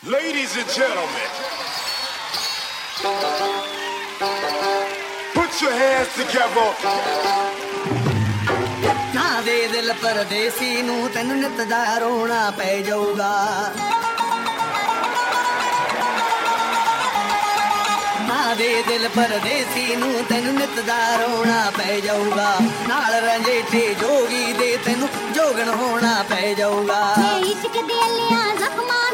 Ladies and gentlemen, put your hands together. ਨਾ ਦੇ ਦਿਲ ਪਰਦੇਸੀ ਨੂੰ ਤੈਨੂੰ ਨਿਤ ਦਾ ਰੋਣਾ ਪੈ ਜਾਊਗਾ ਨਾ ਦੇ ਦਿਲ ਪਰਦੇਸੀ ਨੂੰ ਤੈਨੂੰ ਨਿਤ ਦਾ ਰੋਣਾ ਪੈ ਜਾਊਗਾ ਨਾਲ ਰੰਜੇਠੇ ਜੋਗੀ ਦੇ ਤੈਨੂੰ ਜੋਗਣ ਹੋਣਾ ਪੈ ਜਾਊਗਾ ਇਸ਼ਕ ਦੇ ਲਿਆ ਜ਼ਖਮਾਂ